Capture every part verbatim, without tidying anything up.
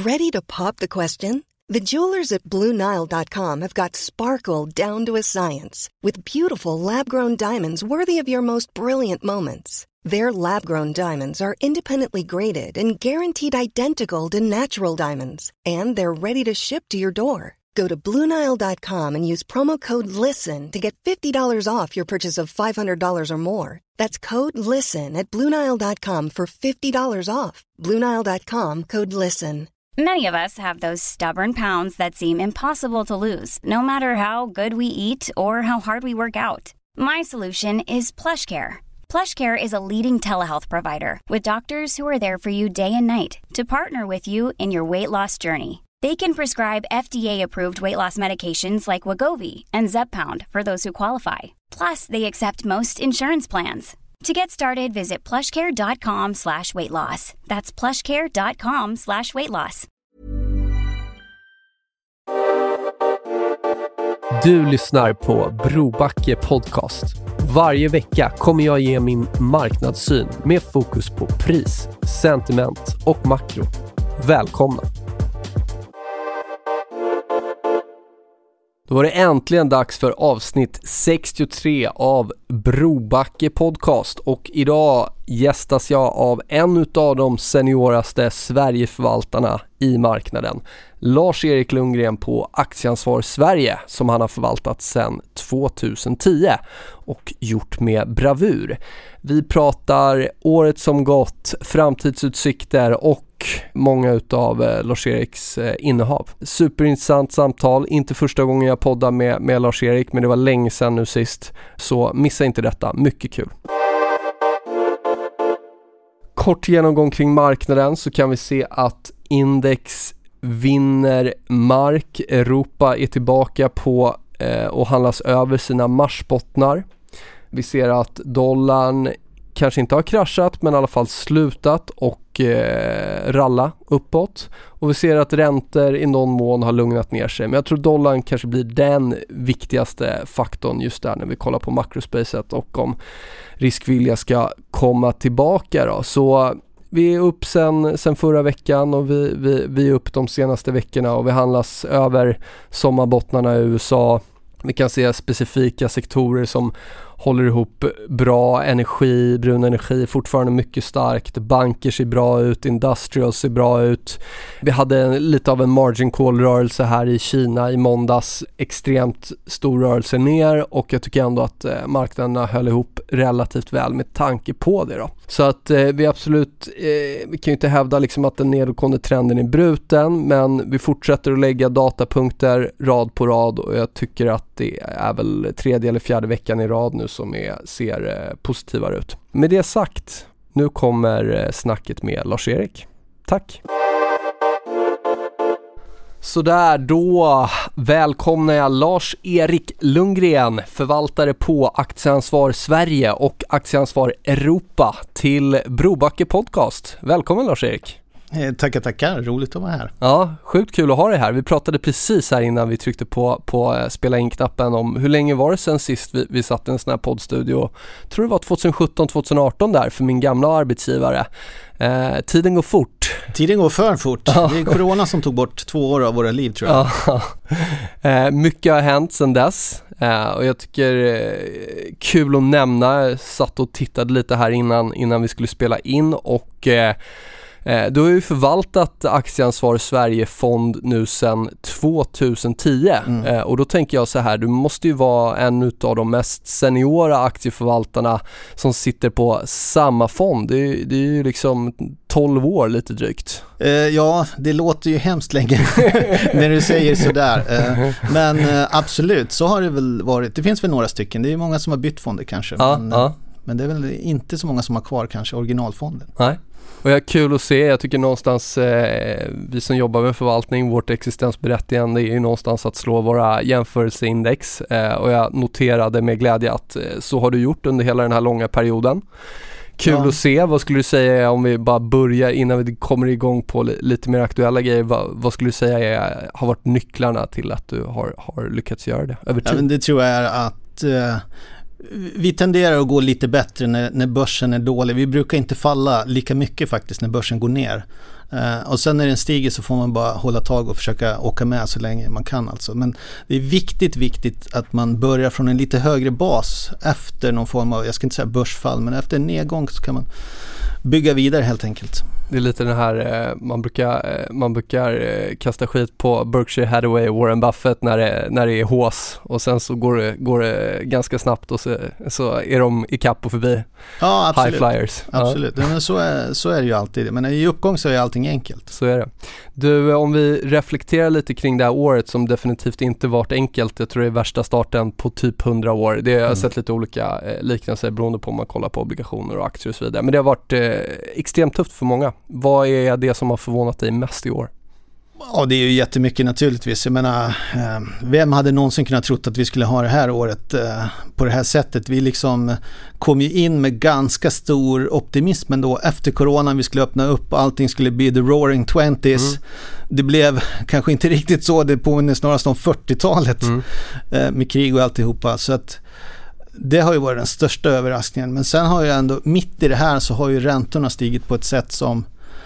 Ready to pop the question? The jewelers at Blue Nile dot com have got sparkle down to a science with beautiful lab-grown diamonds worthy of your most brilliant moments. Their lab-grown diamonds are independently graded and guaranteed identical to natural diamonds, and they're ready to ship to your door. Go to Blue Nile dot com and use promo code LISTEN to get fifty dollars off your purchase of five hundred dollars or more. That's code LISTEN at Blue Nile dot com for fifty dollars off. Blue Nile dot com, code LISTEN. Many of us have those stubborn pounds that seem impossible to lose, no matter how good we eat or how hard we work out. My solution is PlushCare. PlushCare is a leading telehealth provider with doctors who are there for you day and night to partner with you in your weight loss journey. They can prescribe F D A-approved weight loss medications like Wegovy and Zepbound for those who qualify. Plus, they accept most insurance plans. To get started, visit plushcare.com slash weight loss. That's plushcare.com slash weight loss. Du lyssnar på Brobacke Podcast. Varje vecka kommer jag ge min marknadssyn med fokus på pris, sentiment och makro. Välkomna! Då var det äntligen dags för avsnitt sextiotre av Brobacke Podcast, och idag gästas jag av en av de senioraste Sverigeförvaltarna i marknaden, Lars-Erik Lundgren på Aktieansvar Sverige, som han har förvaltat sedan tjugohundratio och gjort med bravur. Vi pratar året som gått, framtidsutsikter och många utav eh, Lars-Eriks eh, innehav. Superintressant samtal, inte första gången jag poddar med, med Lars-Erik, men det var länge sedan nu sist, så missa inte detta, mycket kul. Kort genomgång kring marknaden, så kan vi se att index vinner mark. Europa är tillbaka på eh, och handlas över sina marsbottnar. Vi ser att dollarn kanske inte har kraschat, men i alla fall slutat och eh, ralla uppåt. Och vi ser att räntor i någon mån har lugnat ner sig. Men jag tror dollarn kanske blir den viktigaste faktorn just där när vi kollar på makrospacet och om riskvilja ska komma tillbaka då. Så vi är upp sen, sen förra veckan och vi, vi, vi är upp de senaste veckorna och vi handlas över sommarbottnarna i U S A. Vi kan se specifika sektorer som håller ihop bra. Energi, brun energi fortfarande mycket starkt. Banker ser bra ut, industrial ser bra ut. Vi hade lite av en margin call-rörelse här i Kina i måndags. Extremt stor rörelse ner, och jag tycker ändå att eh, marknaderna höll ihop relativt väl med tanke på det då. Så att eh, vi absolut, eh, vi kan ju inte hävda liksom att den nedåtgående trenden är bruten, men vi fortsätter att lägga datapunkter rad på rad, och jag tycker att det är väl tredje eller fjärde veckan i rad nu som är, ser eh, positivare ut. Med det sagt, nu kommer eh, snacket med Lars-Erik. Tack! Så där, då välkomnar jag Lars-Erik Lundgren, förvaltare på Aktieansvar Sverige och Aktieansvar Europa, till Brobacke Podcast. Välkommen Lars-Erik. Eh, tackar, tackar. Roligt att vara här. Ja, sjukt kul att ha dig här. Vi pratade precis här innan vi tryckte på, på uh, spela in-knappen om hur länge var det sen sist vi, vi satt i en sån här poddstudio. Jag tror det var tjugosjutton tjugoarton där för min gamla arbetsgivare. Eh, tiden går fort. Tiden går för fort. Ja. Det är corona som tog bort två år av våra liv, tror jag. Ja. Eh, mycket har hänt sedan dess. Eh, och jag tycker eh, kul att nämna. Jag satt och tittade lite här innan, innan vi skulle spela in, och eh, du har ju förvaltat Aktieansvar Sverige-fond nu sedan tjugohundratio mm. och då tänker jag så här, du måste ju vara en av de mest seniora aktieförvaltarna som sitter på samma fond. Det är, det är ju liksom tolv år lite drygt. Uh, ja, det låter ju hemskt länge när du säger sådär. Uh, men uh, absolut, så har det väl varit. Det finns väl några stycken. Det är många som har bytt fonder kanske. Ja, men, ja. Uh, men det är väl inte så många som har kvar kanske originalfonden. Nej. Och jag är kul att se, jag tycker någonstans eh, vi som jobbar med förvaltning, vårt existensberättigande är ju någonstans att slå våra jämförelseindex, eh, och jag noterade med glädje att eh, så har du gjort under hela den här långa perioden. Kul ja. Att se. Vad skulle du säga om vi bara börjar innan vi kommer igång på li- lite mer aktuella grejer, vad, vad skulle du säga är, har varit nycklarna till att du har, har lyckats göra det över tid? Ja, men det tror jag är att eh, vi tenderar att gå lite bättre när, när börsen är dålig. Vi brukar inte falla lika mycket faktiskt när börsen går ner. Uh, och sen när den stiger så får man bara hålla tag och försöka åka med så länge man kan alltså. Men det är viktigt, viktigt att man börjar från en lite högre bas efter någon form av, jag ska inte säga börsfall, men efter en nedgång så kan man bygga vidare helt enkelt. Det är lite den här, man brukar, man brukar kasta skit på Berkshire Hathaway och Warren Buffett när det, när det är hås, och sen så går det, går det ganska snabbt och så, så är de i kapp och förbi. Ja, absolut. High flyers. Absolut, ja. Men så är, så är det ju alltid. Men i uppgång så är allting enkelt. Så är det. Du, om vi reflekterar lite kring det här året som definitivt inte varit enkelt. Jag tror det är värsta starten på typ hundra år. Det har jag mm. sett lite olika eh, liknelser beroende på om man kollar på obligationer och aktier och så vidare. Men det har varit eh, extremt tufft för många. Vad är det som har förvånat dig mest i år? Ja, det är ju jättemycket naturligtvis. Jag menar, eh, vem hade någonsin kunnat trott att vi skulle ha det här året eh, på det här sättet? Vi liksom kom ju in med ganska stor optimism ändå efter coronan. Vi skulle öppna upp och allting skulle bli the roaring twenties. Mm. Det blev kanske inte riktigt så. Det påminner snarast om fyrtiotalet mm. eh, med krig och alltihopa. Så att det har ju varit den största överraskningen. Men sen har ju ändå, mitt i det här så har ju räntorna stigit på ett sätt som,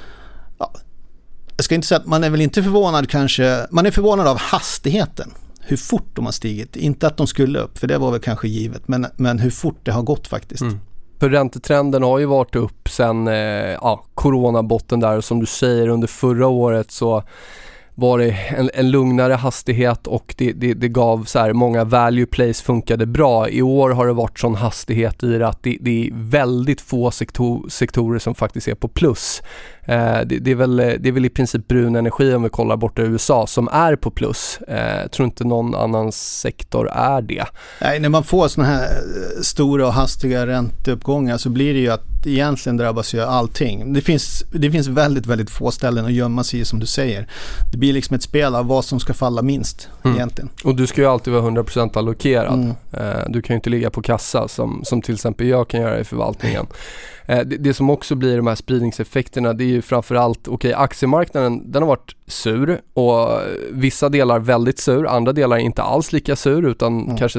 ja, jag ska inte säga att man är väl inte förvånad kanske, man är förvånad av hastigheten, hur fort de har stigit, inte att de skulle upp, för det var väl kanske givet, men, men hur fort det har gått faktiskt. Mm. För räntetrenden har ju varit upp sen eh, ja, coronabotten där, och som du säger under förra året så var det en, en lugnare hastighet och det, det, det gav så här, många value plays funkade bra. I år har det varit sån hastighet i det att det, det är väldigt få sektor, sektorer som faktiskt är på plus. Eh, det, det, är väl, det är väl i princip brun energi om vi kollar borta i U S A som är på plus. Jag eh, tror inte någon annan sektor är det. Nej, när man får såna här stora och hastiga ränteuppgångar så blir det ju att egentligen drabbas ju allting. Det finns, det finns väldigt, väldigt få ställen att gömma sig i, som du säger. Det blir liksom ett spel av vad som ska falla minst mm. egentligen. Och du ska ju alltid vara hundra procent allokerad. Mm. Eh, du kan ju inte ligga på kassa som, som till exempel jag kan göra i förvaltningen. Det, det som också blir de här spridningseffekterna, det är ju framförallt, okej, okay, aktiemarknaden den har varit sur och vissa delar väldigt sur, andra delar inte alls lika sur utan mm. kanske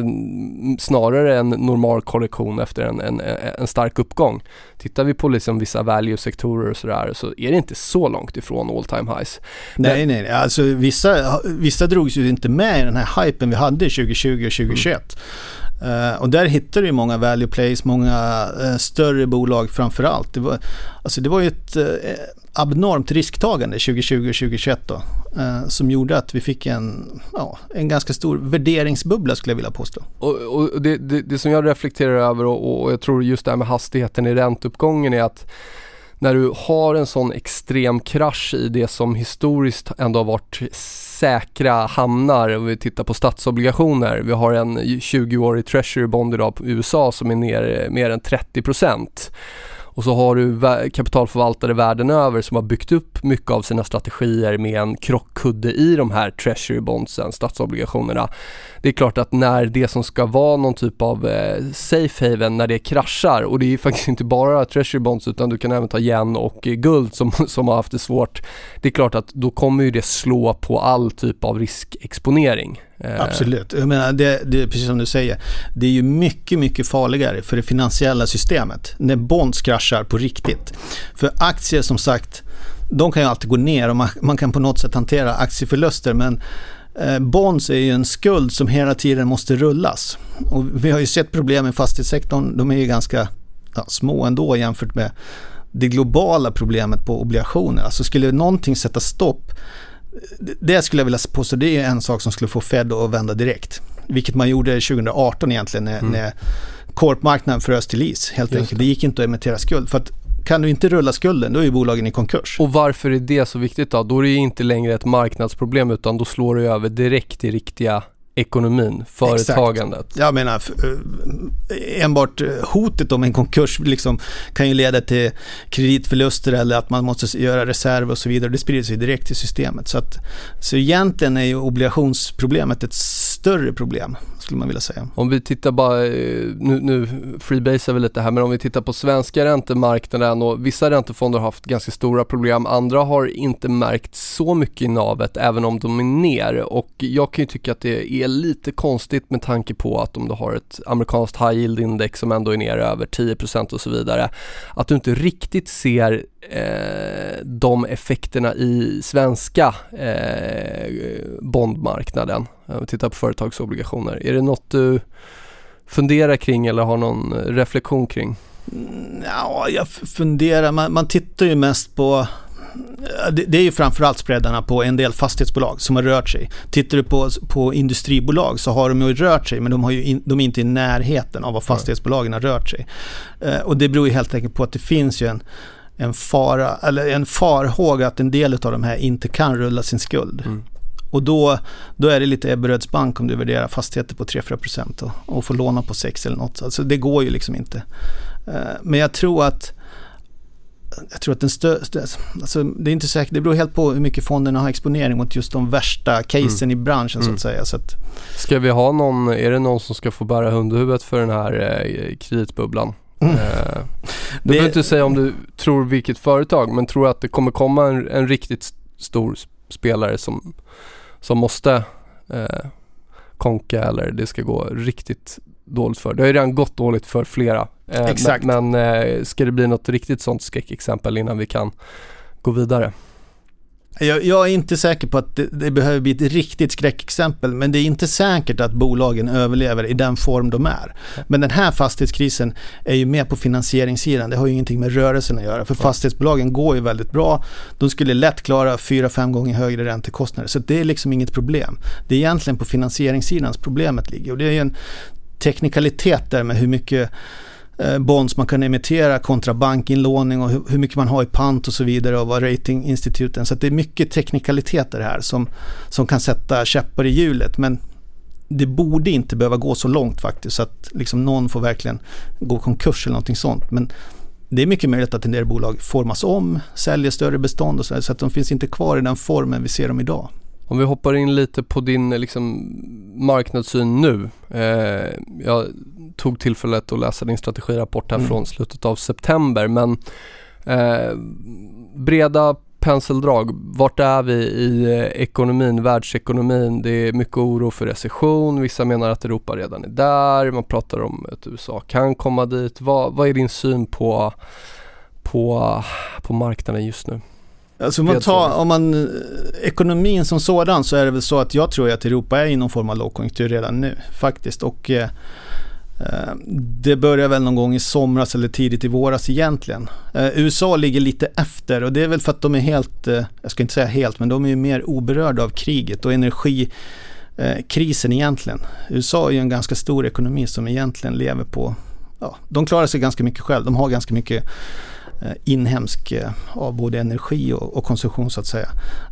snarare en normal korrektion efter en, en, en stark uppgång. Tittar vi på liksom vissa value-sektorer och sådär så är det inte så långt ifrån all time highs. Nej, Men, nej, alltså vissa, vissa drogs ju inte med i den här hypen vi hade tjugo tjugo och tjugo tjugoett. Mm. Uh, och där hittar du många value plays, många uh, större bolag framförallt. Det var, alltså det var ju ett uh, abnormt risktagande tjugo tjugo och tjugo tjugoett då, uh, som gjorde att vi fick en, ja, en ganska stor värderingsbubbla skulle jag vilja påstå. Och, och det, det, det som jag reflekterar över och, och jag tror just det här med hastigheten i ränteuppgången är att när du har en sån extrem krasch i det som historiskt ändå har varit säkra hamnar, och vi tittar på statsobligationer, vi har en tjugo-årig treasury bond idag på U S A som är ner mer än trettio procent. Och så har du kapitalförvaltare världen över som har byggt upp mycket av sina strategier med en krockkudde i de här treasury bondsen, statsobligationerna. Det är klart att när det som ska vara någon typ av eh, safe haven, när det kraschar, och det är faktiskt inte bara treasury bonds utan du kan även ta yen och eh, guld som, som har haft det svårt. Det är klart att då kommer ju det slå på all typ av riskexponering. Absolut. Jag menar, det, det är precis som du säger. Det är ju mycket, mycket farligare för det finansiella systemet när bonds kraschar på riktigt. För aktier, som sagt, de kan ju alltid gå ner och man, man kan på något sätt hantera aktieförluster, men eh, bonds är ju en skuld som hela tiden måste rullas. Och vi har ju sett problem i fastighetssektorn. De är ju ganska ja, små ändå jämfört med det globala problemet på obligationer. Alltså skulle någonting sätta stopp, det skulle jag vilja påstå, det är en sak som skulle få Fed att vända direkt. Vilket man gjorde tjugo arton egentligen när, mm. när korpmarknaden frös till is. Helt Just enkelt. Det. det gick inte att emittera skuld. För att kan du inte rulla skulden, då är ju bolagen i konkurs. Och varför är det så viktigt då? Då är det ju inte längre ett marknadsproblem utan då slår det över direkt i riktiga ekonomin, företagandet. Exakt. Jag menar, enbart hotet om en konkurs liksom kan ju leda till kreditförluster eller att man måste göra reserv och så vidare. Det sprider sig direkt i systemet. Så, att, så egentligen är ju obligationsproblemet ett större problem, skulle man vilja säga. Om vi tittar bara, nu, nu freebasar vi lite här, men om vi tittar på svenska räntemarknaden, och vissa räntefonder har haft ganska stora problem, andra har inte märkt så mycket i navet även om de är ner, och jag kan ju tycka att det är lite konstigt med tanke på att om du har ett amerikanskt high yield index som ändå är ner över tio procent och så vidare, att du inte riktigt ser eh, de effekterna i svenska eh, bondmarknaden. Om vi tittar på företagsobligationer. Är det något du funderar kring eller har någon reflektion kring? Ja, jag funderar. Man, man tittar ju mest på... Det, det är ju framförallt spreadarna på en del fastighetsbolag som har rört sig. Tittar du på, på industribolag så har de ju rört sig, men de, har ju in, de är inte i närheten av vad fastighetsbolagen har rört sig. Eh, och det beror ju helt enkelt på att det finns ju en, en, fara, eller en farhåga att en del av de här inte kan rulla sin skuld. Mm. Och då, då är det lite Ebberöds bank om du värderar fastigheter på tre till fyra procent och, och får låna på sex eller något. Alltså det går ju liksom inte. Uh, men jag tror att jag tror att den stö, stö, alltså det är inte säkert, det beror helt på hur mycket fonderna har exponering mot just de värsta casen mm. i branschen så att säga. Så att, ska vi ha någon, är det någon som ska få bära hundhuvudet för den här eh, kreditbubblan? Mm. Uh, du behöver inte säga om du tror vilket företag, men tror att det kommer komma en, en riktigt stor spelare som som måste eh, konka eller det ska gå riktigt dåligt för. Det har ju redan gått dåligt för flera. Eh, Exakt. Men, men eh, ska det bli något riktigt sånt skräckexempel innan vi kan gå vidare? Jag, jag är inte säker på att det, det behöver bli ett riktigt skräckexempel, men det är inte säkert att bolagen överlever i den form de är. Men den här fastighetskrisen är ju mer på finansieringssidan. Det har ju ingenting med rörelsen att göra, för fastighetsbolagen går ju väldigt bra. De skulle lätt klara fyra, fem gånger högre räntekostnader, så det är liksom inget problem. Det är egentligen på finansieringssidan problemet ligger, och det är ju en teknikalitet där med hur mycket bonds man kan emittera kontra bankinlåning och hur, hur mycket man har i pant och så vidare och vad ratinginstituten, så att det är mycket teknikaliteter här som, som kan sätta käppar i hjulet, men det borde inte behöva gå så långt faktiskt så att liksom någon får verkligen gå konkurs eller någonting sånt, men det är mycket möjligt att en del bolag formas om, säljer större bestånd och så, så att de finns inte kvar i den formen vi ser dem idag. Om vi hoppar in lite på din liksom, marknadssyn nu. Eh, jag tog tillfället att läsa din strategirapport här mm. från slutet av september. Men eh, breda penseldrag, vart är vi i ekonomin, världsekonomin? Det är mycket oro för recession. Vissa menar att Europa redan är där. Man pratar om att U S A kan komma dit. Vad, vad är din syn på, på, på marknaden just nu? Alltså om man tar, om man, ekonomin som sådan, så är det väl så att jag tror att Europa är i någon form av lågkonjunktur redan nu faktiskt, och eh, det börjar väl någon gång i somras eller tidigt i våras egentligen. eh, U S A ligger lite efter, och det är väl för att de är helt, eh, jag ska inte säga helt, men de är ju mer oberörda av kriget och energikrisen eh, egentligen. U S A är ju en ganska stor ekonomi som egentligen lever på, ja, de klarar sig ganska mycket själv, de har ganska mycket inhemsk av både energi och, och konsumtion så att säga.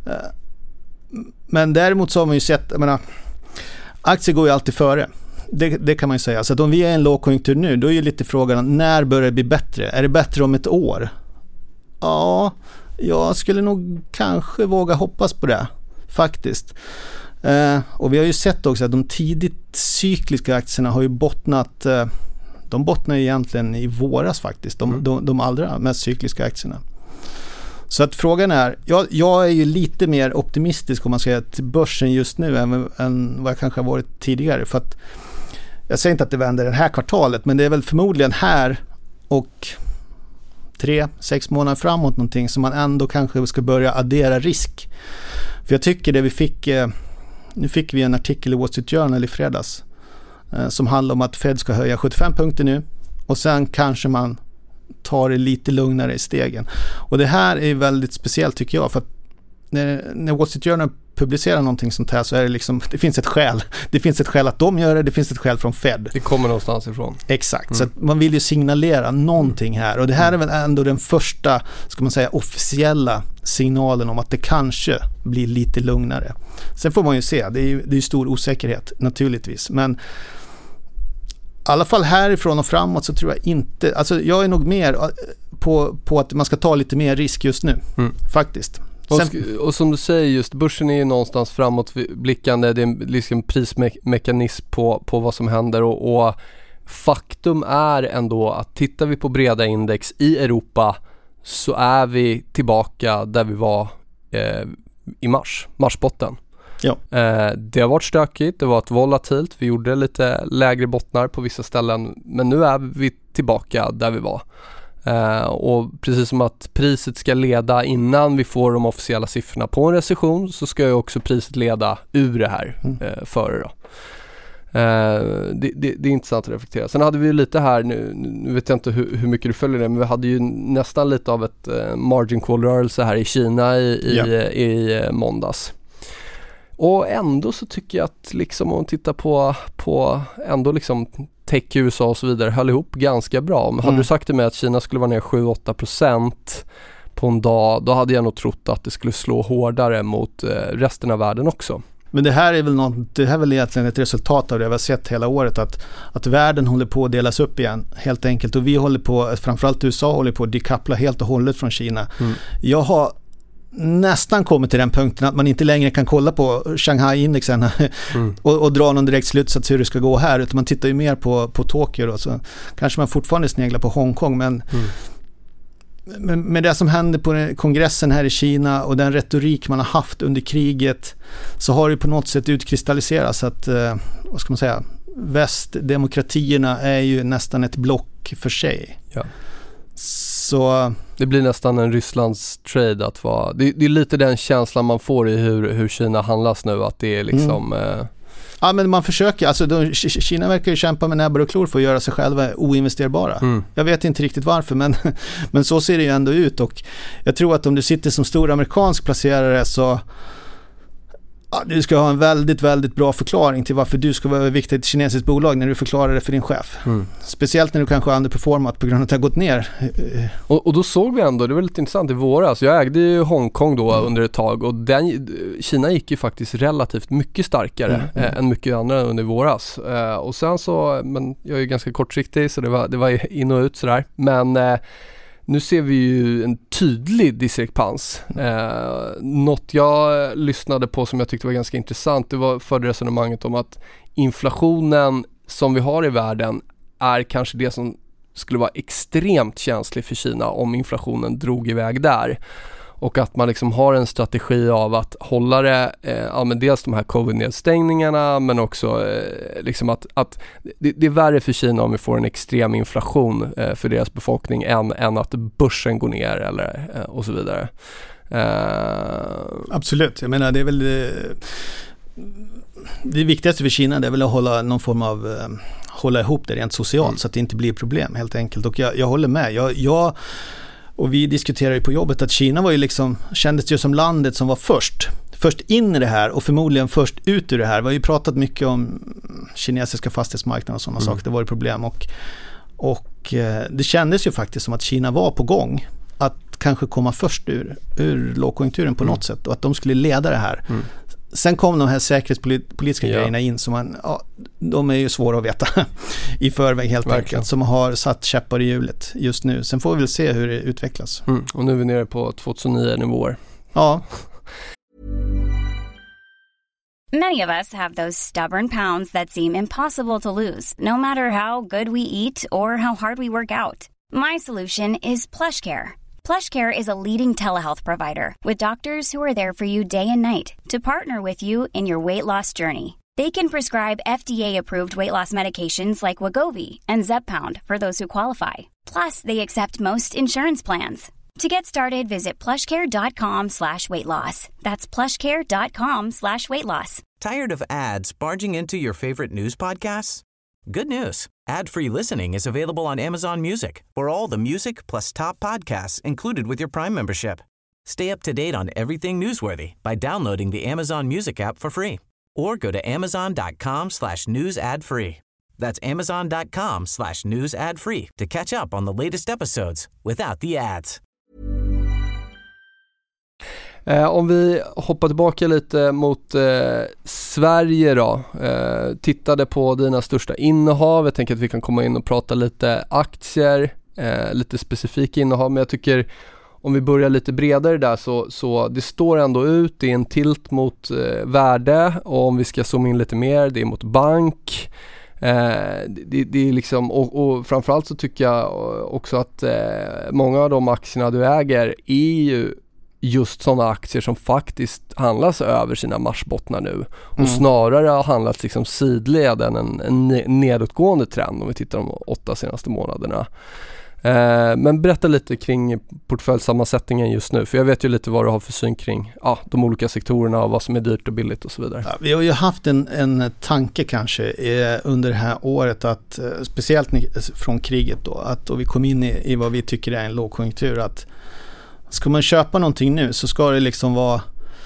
Men däremot så har man ju sett, jag menar, aktier går ju alltid före. Det, det kan man ju säga. Så att om vi är i en lågkonjunktur nu, då är ju lite frågan, när börjar det bli bättre? Är det bättre om ett år? Ja, jag skulle nog kanske våga hoppas på det faktiskt. Eh, och vi har ju sett också att de tidigt cykliska aktierna har ju bottnat, eh, de bottnar ju egentligen i våras faktiskt, de, mm. de, de allra mest cykliska aktierna. Så att frågan är, jag, jag är ju lite mer optimistisk om man ska säga till börsen just nu än, än vad jag kanske har varit tidigare, för att jag säger inte att det vänder det här kvartalet, men det är väl förmodligen här och tre, sex månader framåt någonting som man ändå kanske ska börja addera risk. För jag tycker det vi fick, nu fick vi en artikel i Wall Street Journal i fredags som handlar om att Fed ska höja sjuttiofem punkter nu, och sen kanske man tar det lite lugnare i stegen. Och det här är väldigt speciellt tycker jag, för att när, när Wall Street Journal publicerar någonting sånt här så är det liksom, det finns ett skäl. Det finns ett skäl att de gör det, det finns ett skäl från Fed. Det kommer någonstans ifrån. Exakt, mm. så att man vill ju signalera någonting här, och det här är väl ändå den första, ska man säga, officiella signalen om att det kanske blir lite lugnare. Sen får man ju se, det är ju, det är ju stor osäkerhet naturligtvis, men i alla fall härifrån och framåt så tror jag inte, alltså jag är nog mer på, på att man ska ta lite mer risk just nu, mm. faktiskt. Och, sk- och som du säger, just börsen är ju någonstans framåtblickande. Det är en liksom prismekanism på, på vad som händer och, och faktum är ändå att tittar vi på breda index i Europa så är vi tillbaka där vi var eh, i mars, marsbotten. Ja. Eh, det har varit stökigt, det har varit volatilt, vi gjorde lite lägre bottnar på vissa ställen, men nu är vi tillbaka där vi var. Eh, och precis som att priset ska leda innan vi får de officiella siffrorna på en recession, så ska ju också priset leda ur det här eh, före då. Eh, det, det, det är intressant att reflektera. Sen hade vi ju lite här, nu, nu vet jag inte hur, hur mycket du följer det, men vi hade ju nästan lite av ett eh, margin call-rörelse här i Kina i, i, ja. i, i måndags. Och ändå så tycker jag att liksom om man tittar på, på ändå liksom tech i U S A och så vidare höll ihop ganska bra. Men hade mm. du sagt till mig att Kina skulle vara ner sju till åtta procent på en dag, då hade jag nog trott att det skulle slå hårdare mot eh, resten av världen också. Men det här är väl något, det här är väl egentligen ett resultat av det vi har sett hela året, att, att världen håller på att delas upp igen helt enkelt, och vi håller på, framförallt U S A håller på att dekoppla helt och hållet från Kina. Mm. Jag har nästan kommit till den punkten att man inte längre kan kolla på Shanghai-indexen mm. och, och dra någon direkt slutsats hur det ska gå här, utan man tittar ju mer på, på Tokyo då, så kanske man fortfarande sneglar på Hongkong, men mm. med, med det som händer på kongressen här i Kina och den retorik man har haft under kriget, så har det på något sätt utkristalliserats att, eh, vad ska man säga, västdemokratierna är ju nästan ett block för sig. Ja. Så det blir nästan en Rysslands trade att vara, det, det är lite den känslan man får i hur, hur Kina handlas nu, att det är liksom mm. eh... ja, men man försöker, alltså de, Kina verkar ju kämpa med näbbar och klor för att göra sig själva oinvesterbara. Mm. Jag vet inte riktigt varför, men, men så ser det ju ändå ut, och jag tror att om du sitter som stor amerikansk placerare så ja, du ska ha en väldigt, väldigt bra förklaring till varför du ska vara viktig i ett kinesiskt bolag när du förklarar det för din chef. Mm. Speciellt när du kanske har underperformat på grund av att det har gått ner. Och, och då såg vi ändå, det var lite intressant i våras, jag ägde ju Hongkong då mm. under ett tag, och den, Kina gick ju faktiskt relativt mycket starkare mm. Mm. än mycket andra under våras. Uh, och sen så, men jag är ju ganska kortsiktig så det var, det var in och ut sådär. Men uh, nu ser vi ju en tydlig diskrepans. Eh, något jag lyssnade på som jag tyckte var ganska intressant, det var för resonemanget om att inflationen som vi har i världen är kanske det som skulle vara extremt känsligt för Kina om inflationen drog iväg där. Och att man liksom har en strategi av att hålla det, eh, ja, men dels de här covid-nedstängningarna, men också eh, liksom att, att det, det är värre för Kina om vi får en extrem inflation eh, för deras befolkning än, än att börsen går ner eller, eh, och så vidare. Eh. Absolut, jag menar det är väl det, det viktigaste för Kina, det är väl att hålla någon form av eh, hålla ihop det rent socialt mm. så att det inte blir problem helt enkelt, och jag, jag håller med, jag, jag och vi diskuterar ju på jobbet att Kina var ju liksom, kändes ju som landet som var först. Först in i det här och förmodligen först ut ur det här. Vi har ju pratat mycket om kinesiska fastighetsmarknader och sådana mm. saker. Det var ju problem. Och, och det kändes ju faktiskt som att Kina var på gång att kanske komma först ur, ur lågkonjunkturen på mm. något sätt. Och att de skulle leda det här. Mm. Sen kom de här säkerhetspolitiska ja. grejerna in som man, ja, de är ju svåra att veta i förväg helt Verkligen. enkelt, som har satt käppar i hjulet just nu. Sen får vi väl se hur det utvecklas. Mm. Och nu är vi nere på tjugohundranio-nivåer. Ja. Many of us have those stubborn pounds that seem impossible to lose, no matter how good we eat or how hard we work out. My solution is PlushCare. PlushCare is a leading telehealth provider with doctors who are there for you day and night to partner with you in your weight loss journey. They can prescribe F D A-approved weight loss medications like Wegovy and Zepbound for those who qualify. Plus, they accept most insurance plans. To get started, visit plushcare.com slash weight loss. That's plushcare.com slash weight loss. Tired of ads barging into your favorite news podcasts? Good news. Ad-free listening is available on Amazon Music for all the music plus top podcasts included with your Prime membership. Stay up to date on everything newsworthy by downloading the Amazon Music app for free or go to amazon.com slash news ad free. That's amazon.com slash news ad free to catch up on the latest episodes without the ads. Eh, om vi hoppar tillbaka lite mot eh, Sverige då. Eh, tittade på dina största innehav. Jag tänker att vi kan komma in och prata lite aktier, eh, lite specifika innehav. Men jag tycker om vi börjar lite bredare där så, så det står ändå ut, det är en tilt mot eh, värde, och om vi ska zooma in lite mer, det är mot bank. Eh, det, det är liksom, och, och framförallt så tycker jag också att eh, många av de aktierna du äger är ju just sådana aktier som faktiskt handlas över sina marsbottnar nu och mm. snarare har handlats liksom sidled än en, en nedåtgående trend om vi tittar de åtta senaste månaderna. Eh, men berätta lite kring portföljsammansättningen just nu, för jag vet ju lite vad du har för syn kring ja, de olika sektorerna och vad som är dyrt och billigt och så vidare. Ja, vi har ju haft en, en tanke kanske eh, under det här året att, eh, speciellt från kriget då, att och vi kom in i, i vad vi tycker är en lågkonjunktur, att ska man köpa någonting nu så ska det liksom vara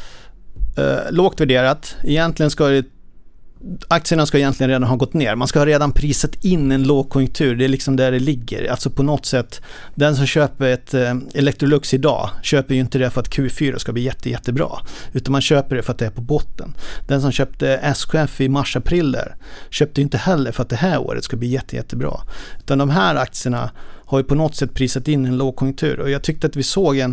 eh, lågt värderat. Egentligen ska det, aktierna ska egentligen redan ha gått ner. Man ska ha redan prisat in en lågkonjunktur. Det är liksom där det ligger. Alltså på något sätt, den som köper ett eh, Electrolux idag köper ju inte det för att Q fyra ska bli jätte, jättebra. Utan man köper det för att det är på botten. Den som köpte S K F i mars-april där köpte ju inte heller för att det här året ska bli jätte, jättebra. Utan de här aktierna har ju på något sätt prisat in en lågkonjunktur. Och jag tyckte att vi såg en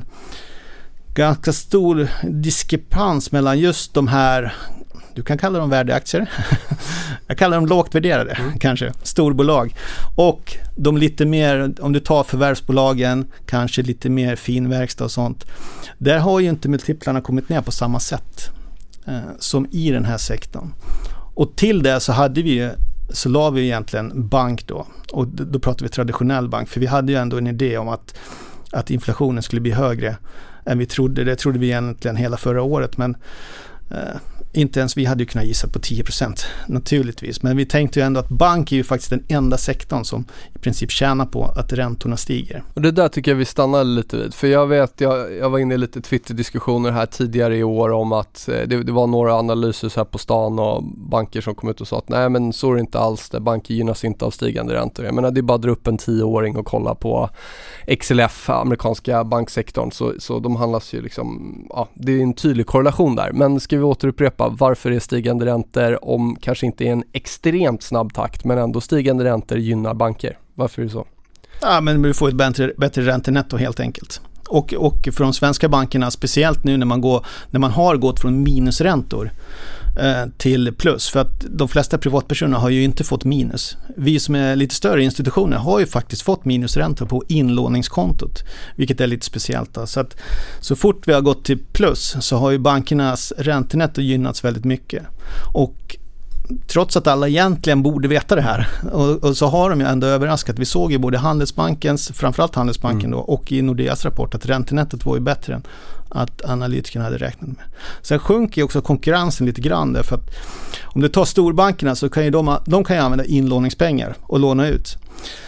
ganska stor diskrepans mellan just de här, du kan kalla dem värdeaktier, jag kallar dem lågt värderade mm. kanske, storbolag, och de lite mer, om du tar förvärvsbolagen, kanske lite mer finverkstad och sånt, där har ju inte multiplarna kommit ner på samma sätt eh, som i den här sektorn. Och till det så hade vi ju så la vi egentligen bank då, och då pratar vi traditionell bank, för vi hade ju ändå en idé om att, att inflationen skulle bli högre än vi trodde. Det trodde vi egentligen hela förra året, men eh, inte ens vi hade ju kunnat gissa på tio procent naturligtvis, men vi tänkte ju ändå att bank är ju faktiskt den enda sektorn som i princip tjänar på att räntorna stiger. Och det där tycker jag vi stannar lite vid, för jag vet, jag, jag var inne i lite Twitter-diskussioner här tidigare i år om att det, det var några analyser här på stan och banker som kom ut och sa att nej, men så är det inte alls, det, banker gynnas inte av stigande räntor. Jag menar, det är bara att dra upp en tioåring och kolla på X L F, amerikanska banksektorn, så, så de handlas ju liksom, ja, det är en tydlig korrelation där. Men ska vi återupprepa, varför är stigande räntor, om kanske inte i en extremt snabb takt, men ändå stigande räntor gynnar banker? Varför är det så? Ja, men vi får ett bättre, bättre räntenetto helt enkelt. Och, och för de svenska bankerna, speciellt nu när man, går, när man har gått från minusräntor eh, till plus. För att de flesta privatpersoner har ju inte fått minus. Vi som är lite större institutioner har ju faktiskt fått minusräntor på inlåningskontot. Vilket är lite speciellt då. Så att så fort vi har gått till plus så har ju bankernas räntenetto gynnats väldigt mycket. Och trots att alla egentligen borde veta det här, och, och så har de ju ändå överraskat. Vi såg ju både Handelsbankens, framförallt Handelsbanken då, och i Nordeas rapport att räntenettot var ju bättre än att analytikerna hade räknat med. Sen sjunker ju också konkurrensen lite grann där, för att om du tar storbankerna så kan ju de, de kan ju använda inlåningspengar och låna ut.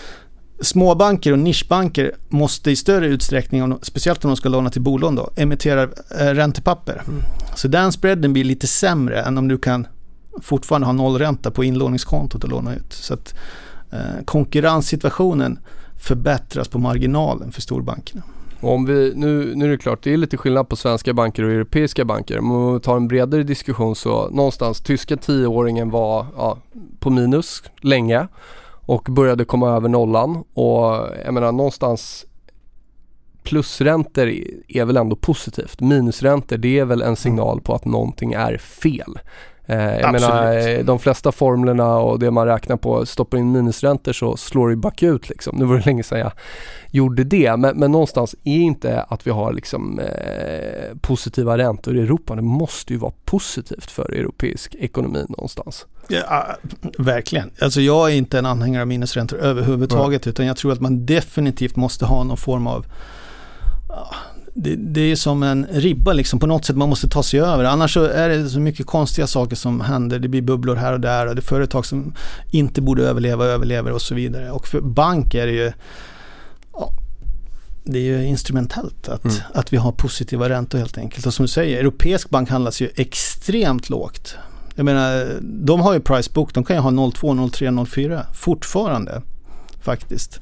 Småbanker och nischbanker måste i större utsträckning, speciellt om de ska låna till bolån då, emittera äh, räntepapper. Mm. Så den spreaden blir lite sämre än om du kan fortfarande ha nollränta på inlåningskontot och låna ut. Så att eh, konkurrenssituationen förbättras på marginalen för storbankerna. Och om vi, nu, nu är det klart, det är lite skillnad på svenska banker och europeiska banker. Om vi tar en bredare diskussion så någonstans tyska tioåringen var ja, på minus länge och började komma över nollan. Och jag menar någonstans plusräntor är väl ändå positivt. Minusräntor, det är väl en signal på att någonting är fel. Jag Absolut. menar, de flesta formlerna och det man räknar på, stoppar in minusräntor så slår det back ut liksom. Nu var det länge sedan jag gjorde det, men, men någonstans är inte att vi har liksom eh, positiva räntor i Europa. Det måste ju vara positivt för europeisk ekonomi någonstans. Ja, verkligen. Alltså jag är inte en anhängare av minusräntor överhuvudtaget, mm. utan jag tror att man definitivt måste ha någon form av ja, Det, det är som en ribba liksom, på något sätt man måste ta sig över. Annars så är det så mycket konstiga saker som händer. Det blir bubblor här och där och det är företag som inte borde överleva överlever och så vidare. Och för bank är det ju ja, det är ju instrumentellt att, mm. att vi har positiva räntor helt enkelt. Och som du säger, europeisk bank handlas ju extremt lågt. Jag menar, de har ju price book, de kan ju ha noll två, noll tre, noll fyra fortfarande faktiskt.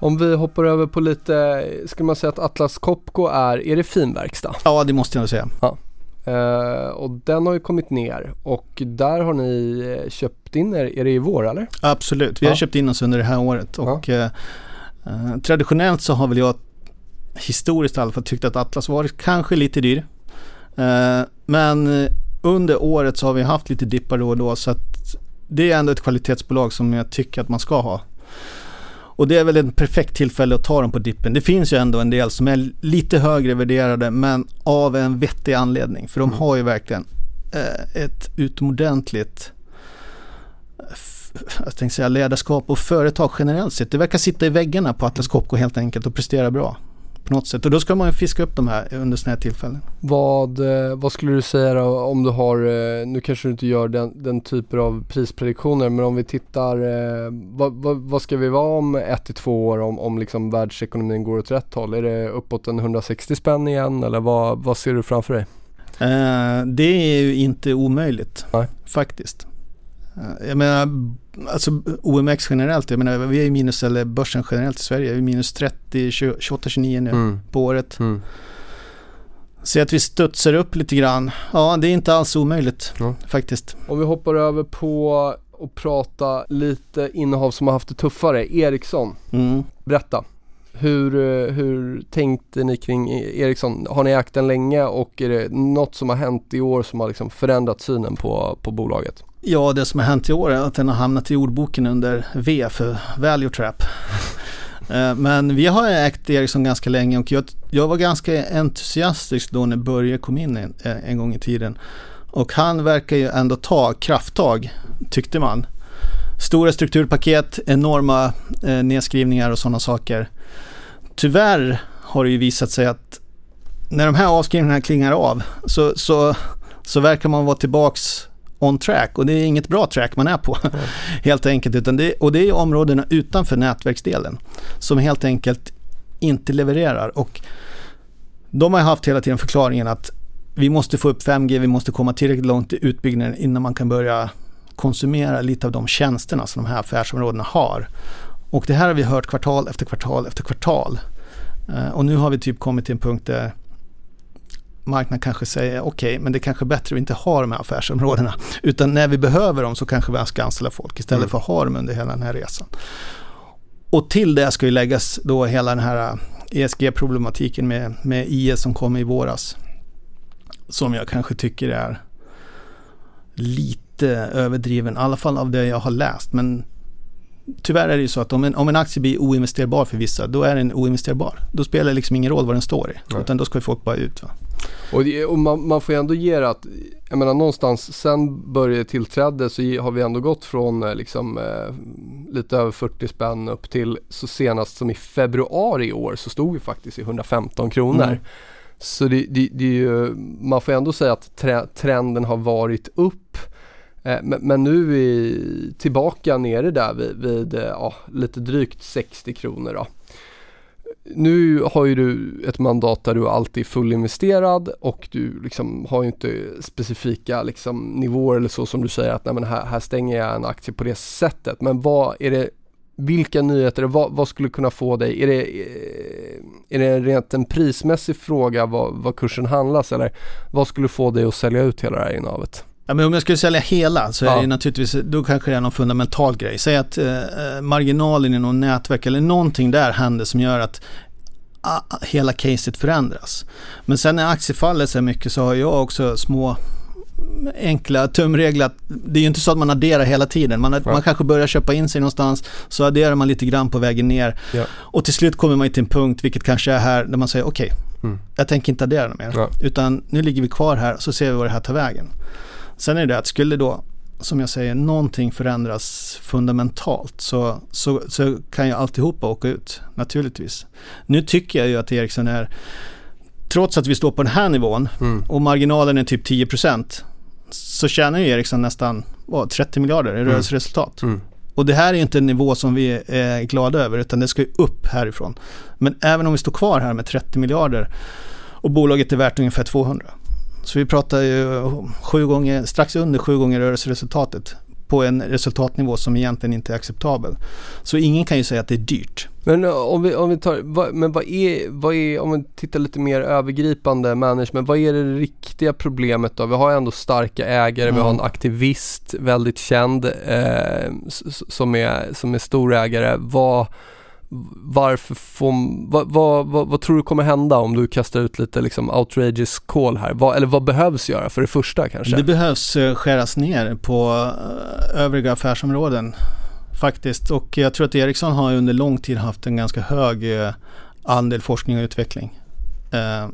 Om vi hoppar över på lite, ska man säga att Atlas Copco är, är det finverkstad? Ja, det måste jag säga. Ja. Uh, och den har ju kommit ner och där har ni köpt in er, är det i vår eller? Absolut, vi ja. har köpt in oss under det här året och ja. uh, traditionellt så har väl jag historiskt i alla fall tyckt att Atlas varit kanske lite dyr. Uh, men under året så har vi haft lite dippar då och då, så att det är ändå ett kvalitetsbolag som jag tycker att man ska ha. Och det är väl ett perfekt tillfälle att ta dem på dippen. Det finns ju ändå en del som är lite högre värderade, men av en vettig anledning. För de mm. har ju verkligen eh, ett utomordentligt f- jag tänkte säga, ledarskap och företag generellt sett. Det verkar sitta i väggarna på Atlas Copco helt enkelt och prestera bra på något sätt. Och då ska man ju fiska upp de här under såna här tillfällen. Vad, vad skulle du säga då, om du har, nu kanske du inte gör den, den typen av prisprediktioner, men om vi tittar, vad, vad, vad ska vi vara om ett till två år om, om liksom världsekonomin går åt rätt håll? Är det uppåt en hundrasextio spänn igen eller vad, vad ser du framför dig? Eh, det är ju inte omöjligt. Nej. Faktiskt. Jag menar, alltså O M X generellt, jag menar, vi är i minus, eller börsen generellt i Sverige är minus trettio, tjugoåtta, tjugonio nu mm. på året. Mm. Så att vi studsar upp lite grann. Ja, det är inte alls omöjligt mm. faktiskt. Om vi hoppar över på och prata lite innehav som har haft det tuffare. Ericsson, mm. berätta. Hur, hur tänkte ni kring Ericsson? Har ni ägt den länge och är det något som har hänt i år som har liksom förändrat synen på, på bolaget? Ja, det som har hänt i år är att den har hamnat i ordboken under V för Value Trap. Men vi har ägt Ericsson ganska länge och jag, jag var ganska entusiastisk då när Börje kom in en, en gång i tiden. Och han verkar ju ändå ta krafttag, tyckte man. Stora strukturpaket, enorma eh, nedskrivningar och sådana saker. Tyvärr har det ju visat sig att när de här avskrivningarna klingar av så, så, så verkar man vara tillbaks on track, och det är inget bra track man är på mm. helt enkelt, utan det, och det är områdena utanför nätverksdelen som helt enkelt inte levererar, och de har haft hela tiden förklaringen att vi måste få upp fem G, vi måste komma tillräckligt långt i utbyggnaden innan man kan börja konsumera lite av de tjänsterna som de här affärsområdena har. Och det här har vi hört kvartal efter kvartal efter kvartal. Uh, och nu har vi typ kommit till en punkt där marknaden kanske säger okej, okay, men det är kanske bättre att vi inte har de här affärsområdena. Utan när vi behöver dem så kanske vi ska anställa folk istället mm. för att ha dem under hela den här resan. Och till det ska ju läggas då hela den här E S G-problematiken med, med I S som kom i våras. Som jag kanske tycker är lite överdriven, i alla fall av det jag har läst. Men tyvärr är det ju så att om en, om en aktie blir oinvesterbar för vissa, då är den oinvesterbar. Då spelar det liksom ingen roll vad den står i. Nej. Utan då ska folk bara ut. Va? Och, det, och man, man får ju ändå ge att, jag menar någonstans sen började tillträde så har vi ändå gått från liksom eh, lite över fyrtio spänn upp till så senast som i februari i år så stod vi faktiskt i hundrafemton kronor. Mm. Så det, det, det är ju, man får ändå säga att tre, trenden har varit upp. Men, men nu är vi tillbaka nere där vid, vid ja, lite drygt sextio kronor då. Nu har ju du ett mandat där du alltid är fullinvesterad och du liksom har ju inte specifika liksom nivåer eller så som du säger att nej, men här, här stänger jag en aktie på det sättet. Men vad är det, vilka nyheter, vad, vad skulle kunna få dig? Är det, är det rent en prismässig fråga vad, vad kursen handlas, eller vad skulle få dig att sälja ut hela det här innehavet? Ja, men om jag skulle sälja hela så är ja. det naturligtvis, då kanske det är någon fundamental grej. Säg att eh, marginalen i någon nätverk eller någonting där händer som gör att ah, hela caset förändras. Men sen när aktiefallet så mycket så har jag också små enkla tumregler. Det är ju inte så att man adderar hela tiden. Man, ja. man kanske börjar köpa in sig någonstans, så adderar man lite grann på vägen ner. Ja. Och till slut kommer man till en punkt, vilket kanske är här, där man säger okej, okay, mm. jag tänker inte addera mer. Ja. Utan nu ligger vi kvar här, så ser vi vad det här tar vägen. Sen är det att skulle då, som jag säger, någonting förändras fundamentalt så, så, så kan ju alltihopa åka ut, naturligtvis. Nu tycker jag ju att Ericsson är, trots att vi står på den här nivån mm. och marginalen är typ tio procent, så tjänar ju Ericsson nästan vad, trettio miljarder i rörelseresultat. Mm. Mm. Och det här är ju inte en nivå som vi är glada över, utan det ska ju upp härifrån. Men även om vi står kvar här med trettio miljarder och bolaget är värt ungefär tvåhundra. Så vi pratar ju sju gånger, strax under sju gånger rörelseresultatet på på en resultatnivå som egentligen inte är acceptabel. Så ingen kan ju säga att det är dyrt. Men om vi, om vi tar, vad, men vad är, vad är, om vi tittar lite mer övergripande management, vad är det riktiga problemet då? Vi har ändå starka ägare, mm. vi har en aktivist, väldigt känd, eh, som, är, som är stor ägare. Vad, varför får, vad, vad, vad, vad tror du kommer hända om du kastar ut lite liksom outrageous call här? Vad, eller vad behövs göra för det första kanske? Det behövs skäras ner på övriga affärsområden. Faktiskt, och jag tror att Ericsson har under lång tid haft en ganska hög eh, andel forskning och utveckling. Eh,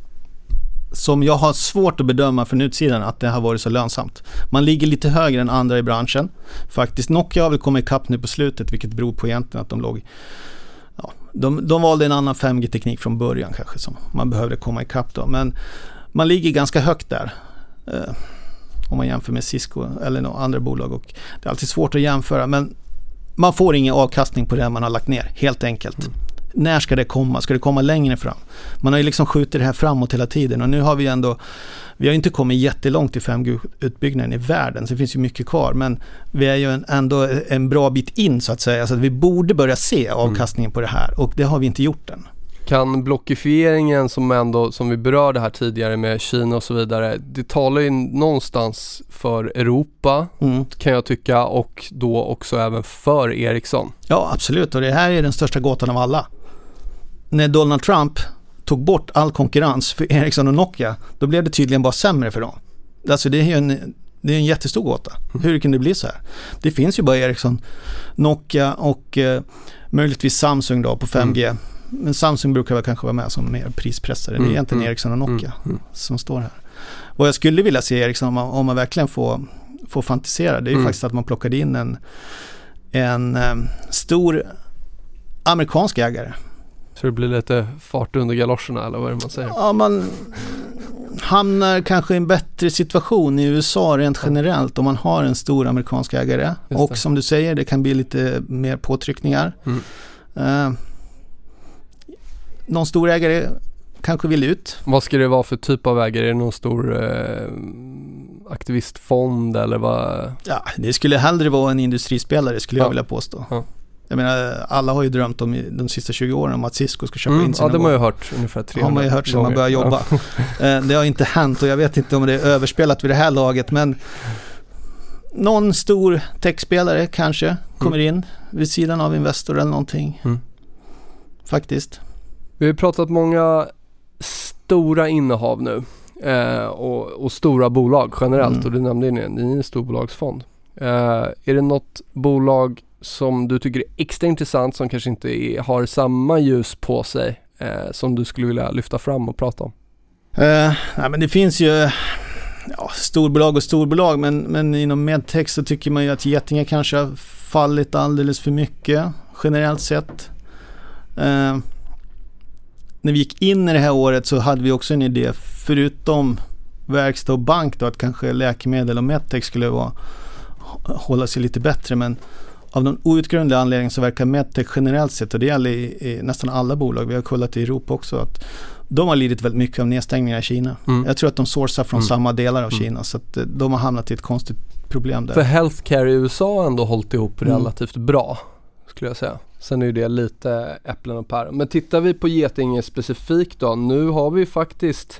som jag har svårt att bedöma från utsidan att det har varit så lönsamt. Man ligger lite högre än andra i branschen. Faktiskt, Nokia har väl kommit ikapp nu på slutet, vilket beror på egentligen att de låg... Ja, de, de valde en annan fem G-teknik från början kanske som man behövde komma ikapp då. Men man ligger ganska högt där. Eh, om man jämför med Cisco eller några andra bolag. Och det är alltid svårt att jämföra, men man får ingen avkastning på det man har lagt ner, helt enkelt. Mm. När ska det komma? Ska det komma längre fram? Man har ju liksom skjutit det här framåt hela tiden och nu har vi ändå, vi har inte kommit jättelångt i fem G-utbyggnaden i världen, så det finns ju mycket kvar, men vi är ju en, ändå en bra bit in så att säga, så att vi borde börja se avkastningen mm. på det här, och det har vi inte gjort än. Kan blockifieringen som ändå, som vi berörde här tidigare med Kina och så vidare, det talar ju någonstans för Europa mm. kan jag tycka, och då också även för Ericsson. Ja, absolut, och det här är den största gåtan av alla. När Donald Trump tog bort all konkurrens för Ericsson och Nokia, då blev det tydligen bara sämre för dem. Alltså det är ju en, det är en jättestor gåta. Mm. Hur kan det bli så här? Det finns ju bara Ericsson, Nokia och eh, möjligtvis Samsung då på fem G. Mm. Men Samsung brukar väl kanske vara med som mer prispressare. Mm, det är egentligen mm, Ericsson och Nokia mm, mm. som står här. Och jag skulle vilja se Ericsson om man, om man verkligen får, får fantisera. Det är ju mm. faktiskt att man plockade in en, en um, stor amerikansk ägare. Så det blir lite fart under galoscherna, eller vad är det man säger? Ja, man hamnar kanske i en bättre situation i U S A rent generellt om man har en stor amerikansk ägare. Och som du säger, det kan bli lite mer påtryckningar. Mm. Uh, Någon stor ägare kanske vill ut. Vad ska det vara för typ av ägare? Är det någon stor eh, aktivistfond eller vad? Ja, det skulle hellre vara en industrispelare, skulle jag ja. vilja påstå. Ja. Jag menar, alla har ju drömt om de sista tjugo åren om att Cisco ska köpa mm, in sina. Ja, det har man ju hört ungefär tre har man ju hört sedan man börjar jobba. Ja. Det har inte hänt, och jag vet inte om det är överspelat vid det här laget, men någon stor techspelare kanske kommer mm. in vid sidan av Investor eller någonting. Mm. Faktiskt. Vi har pratat många stora innehav nu eh, och, och stora bolag generellt mm. och du nämnde ju en, en storbolagsfond. Eh, är det något bolag som du tycker är extra intressant som kanske inte är, har samma ljus på sig eh, som du skulle vilja lyfta fram och prata om? Eh, nej, men det finns ju ja, storbolag och storbolag, men, men inom medtech så tycker man ju att Getinge kanske har fallit alldeles för mycket generellt sett. Eh, När vi gick in i det här året så hade vi också en idé, förutom verkstad och bank då, att kanske läkemedel och medtech skulle vara, hålla sig lite bättre, men av någon outgrundlig anledning så verkar medtech generellt sett, och det gäller i, i nästan alla bolag, vi har kollat i Europa också, att de har lidit väldigt mycket av nedstängningar i Kina. Mm. Jag tror att de sourcar från mm. samma delar av Kina, mm. så att de har hamnat i ett konstigt problem där. För healthcare i U S A har ändå hållit ihop relativt mm. bra, skulle jag säga. Sen är ju det lite äpplen och päron. Men tittar vi på Getinge specifikt då. Nu har vi faktiskt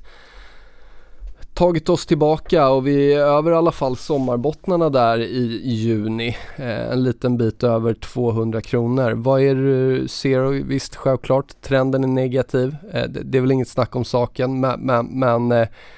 tagit oss tillbaka och vi är över i alla fall sommarbottnarna där i, i juni. Eh, en liten bit över tvåhundra kronor. Vad är det du ser? Visst, självklart. Trenden är negativ. Eh, det, det är väl inget snack om saken. Men, men, men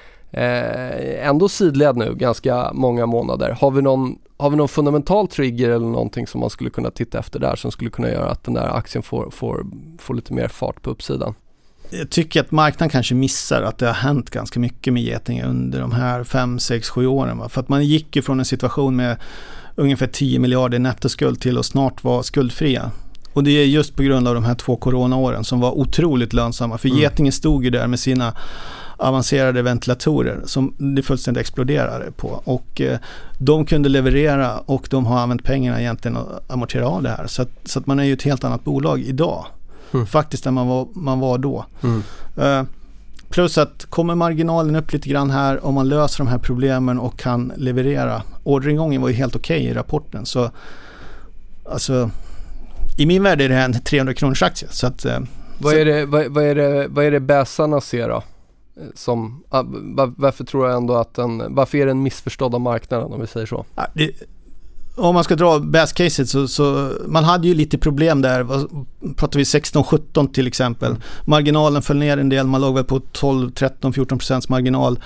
eh, ändå sidled nu ganska många månader. Har vi någon Har vi någon fundamental trigger eller någonting som man skulle kunna titta efter där som skulle kunna göra att den där aktien får, får, får lite mer fart på uppsidan? Jag tycker att marknaden kanske missar att det har hänt ganska mycket med Getinge under de här fem, sex, sju åren. Va? För att man gick ju från en situation med ungefär tio miljarder nettoskuld till att snart vara skuldfria. Och det är just på grund av de här två coronaåren som var otroligt lönsamma. För mm. Getinge stod ju där med sina avancerade ventilatorer som det fullständigt exploderade på, och eh, de kunde leverera och de har använt pengarna egentligen att amortera av det här, så att, så att man är ju ett helt annat bolag idag mm. faktiskt än man var, man var då. Mm. Eh, Plus att kommer marginalen upp lite grann här, om man löser de här problemen och kan leverera. Orderingången var ju helt okej okay i rapporten. Så alltså, i min värld är det här en trehundra kronors aktie. Så att, vad, så, är det, vad, vad är det, vad är det bäsarna ser då? Som, varför tror jag ändå att den, varför är den missförstådd av marknaden om vi säger så? Ja, det, om man ska dra bäst-caset så, så man hade ju lite problem där. Pratar vi sexton sjutton till exempel. Mm. Marginalen föll ner en del. Man låg väl på tolv, tretton, fjorton procents marginal.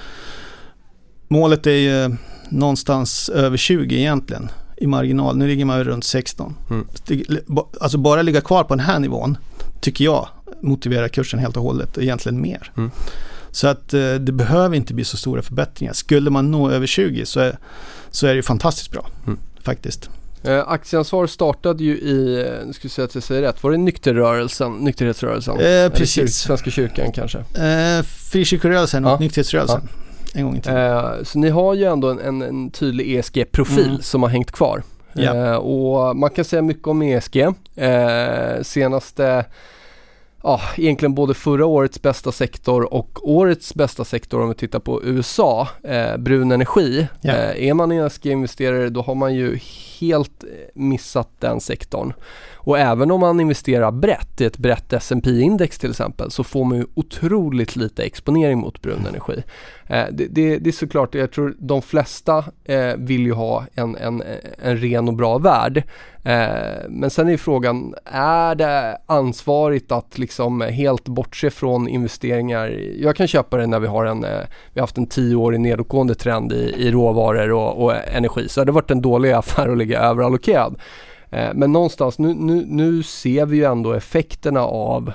Målet är ju någonstans över tjugo egentligen i marginal. Nu ligger man runt sexton. Mm. Alltså bara ligga kvar på den här nivån tycker jag motiverar kursen helt och hållet. Egentligen mer. Mm. Så att eh, det behöver inte bli så stora förbättringar. Skulle man nå över tjugo så är, så är det ju fantastiskt bra. Mm. Faktiskt. Eh, Aktieansvar startade ju i, nu ska jag säga att jag säger rätt, var det nykterrörelsen, nykterhetsrörelsen? Eh, precis. Kyr, Svenska kyrkan kanske? Eh, Frikyrkorörelsen och ja. Nykterhetsrörelsen. Ja. En gång i tiden. Eh, så ni har ju ändå en, en, en tydlig E S G-profil mm. som har hängt kvar. Ja. Eh, och man kan säga mycket om E S G. Eh, senaste Ja, egentligen både förra årets bästa sektor och årets bästa sektor om vi tittar på U S A, eh, brun energi. Ja. Eh, är man E S G-investerare då har man ju helt missat den sektorn. Och även om man investerar brett i ett brett S and P-index till exempel så får man ju otroligt lite exponering mot brun energi. Eh, det, det, det är såklart, jag tror de flesta eh, vill ju ha en, en, en ren och bra värld. Eh, men sen är frågan, är det ansvarigt att liksom helt bortse från investeringar? Jag kan köpa det när vi har en, eh, vi har haft en tioårig nedåtgående trend i, i råvaror och, och energi. Så det har varit en dålig affär att ligga överallokerad. Eh, men någonstans, nu, nu, nu ser vi ju ändå effekterna av,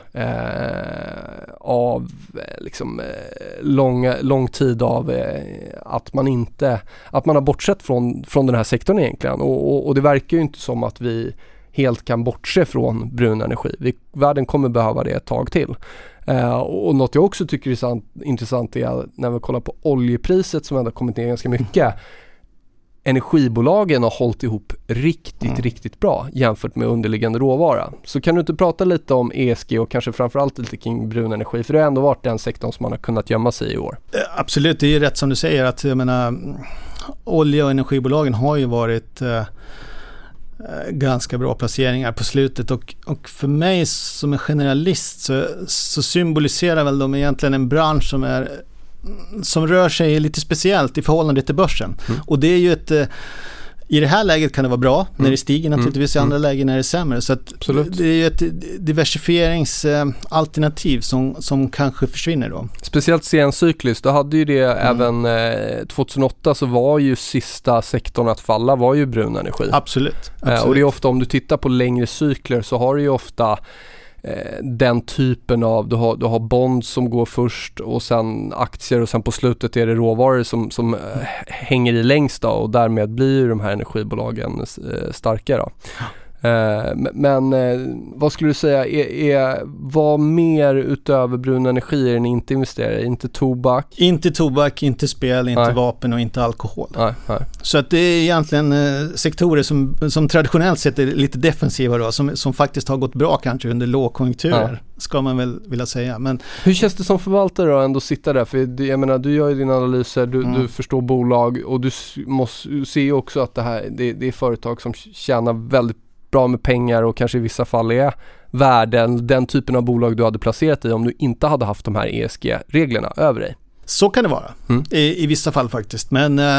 eh, av liksom, eh, lång, lång tid av eh, att man inte, att man har bortsett från, från den här sektorn egentligen. Och, och, och det verkar ju inte som att vi helt kan bortse från brun energi. Vi, världen kommer behöva det ett tag till. Uh, och något jag också tycker är sant, intressant är när vi kollar på oljepriset som ändå kommit ner ganska mycket. Energibolagen har hållit ihop riktigt, mm. riktigt bra jämfört med underliggande råvara. Så kan du inte prata lite om E S G och kanske framförallt lite kring brun energi? För det har ändå varit den sektorn som man har kunnat gömma sig i år. Absolut, det är rätt som du säger att jag menar, olje- och energibolagen har ju varit eh, ganska bra placeringar på slutet och, och för mig som en generalist så, så symboliserar väl de egentligen en bransch som är som rör sig lite speciellt i förhållande till börsen. Mm. Och det är ju ett i det här läget kan det vara bra mm. när det stiger naturligtvis, mm. i andra lägen när det är sämre. Så att det är ju ett diversifieringsalternativ som, som kanske försvinner då. Speciellt sencykliskt, då hade ju det mm. även eh, tjugohundraåtta så var ju sista sektorn att falla var ju brun energi. Absolut. Absolut. Eh, och det är ofta, om du tittar på längre cykler så har du ju ofta den typen av, du har, du har bonds som går först och sen aktier och sen på slutet är det råvaror som, som äh, hänger i längst då, och därmed blir ju de här energibolagen äh, starka då. Uh, men uh, vad skulle du säga är, är vad mer utöver brun energi är det ni inte investerar i? Inte tobak? Inte tobak, inte spel, inte nej. vapen och inte alkohol. Nej, nej. Så att det är egentligen uh, sektorer som, som traditionellt sett är lite defensiva då, som, som faktiskt har gått bra kanske under lågkonjunkturer, ja. ska man väl vilja säga. Men hur känns det som förvaltare då ändå sitta där? För jag menar, du gör ju dina analyser, du, mm. du förstår bolag och du måste du ser ju också att det här det, det är företag som tjänar väldigt bra med pengar och kanske i vissa fall är värden, den typen av bolag du hade placerat i om du inte hade haft de här E S G-reglerna över dig. Så kan det vara, mm. I, i vissa fall faktiskt. Men eh,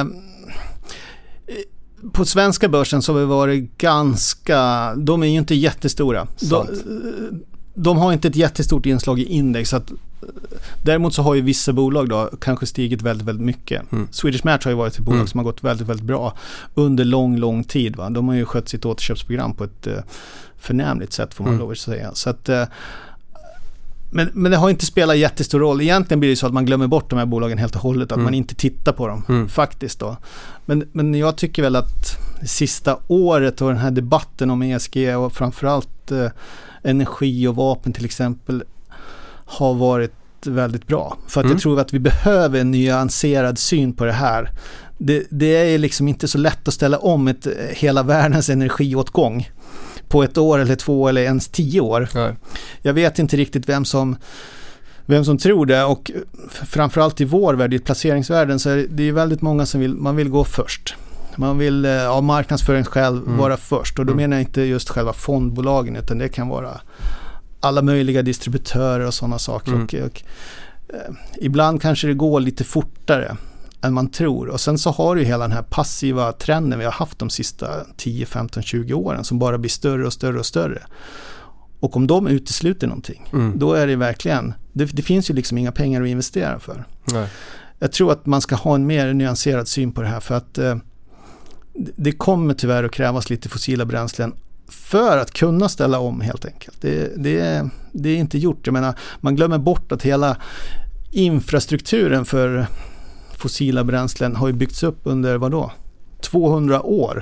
på svenska börsen så har vi varit ganska, de är ju inte jättestora. De, de har inte ett jättestort inslag i index. Så att, däremot så har ju vissa bolag då kanske stigit väldigt, väldigt mycket. Mm. Swedish Match har ju varit ett bolag mm. som har gått väldigt, väldigt bra under lång, lång tid. Va? De har ju skött sitt återköpsprogram på ett uh, förnämligt sätt får man mm. lov att säga. Så att, uh, men, men det har inte spelat jättestor roll. Egentligen blir det så att man glömmer bort de här bolagen helt och hållet. Att mm. man inte tittar på dem mm. faktiskt då. Men, men jag tycker väl att det sista året och den här debatten om E S G och framförallt uh, energi och vapen till exempel har varit väldigt bra. För att mm. jag tror att vi behöver en nyanserad syn på det här. Det, det är liksom inte så lätt att ställa om ett, hela världens energiåtgång på ett år eller två eller ens tio år. Nej. Jag vet inte riktigt vem som vem som tror det, och framförallt i vår värld, i placeringsvärlden, så är det, det är väldigt många som vill, man vill gå först. Man vill av ja, marknadsföringsskäl mm. vara först, och då mm. menar jag inte just själva fondbolagen, utan det kan vara alla möjliga distributörer och sådana saker. Mm. Och, och, eh, ibland kanske det går lite fortare än man tror, och sen så har du hela den här passiva trenden vi har haft de sista tio, femton, tjugo åren som bara blir större och större och större. Och om de utesluter någonting, mm. då är det verkligen, det, det finns ju liksom inga pengar att investera för. Nej. Jag tror att man ska ha en mer nyanserad syn på det här, för att eh, det kommer tyvärr att krävas lite fossila bränslen för att kunna ställa om helt enkelt. Det, det, är, det är inte gjort. Jag menar, man glömmer bort att hela infrastrukturen för fossila bränslen har ju byggts upp under vad då? tvåhundra år.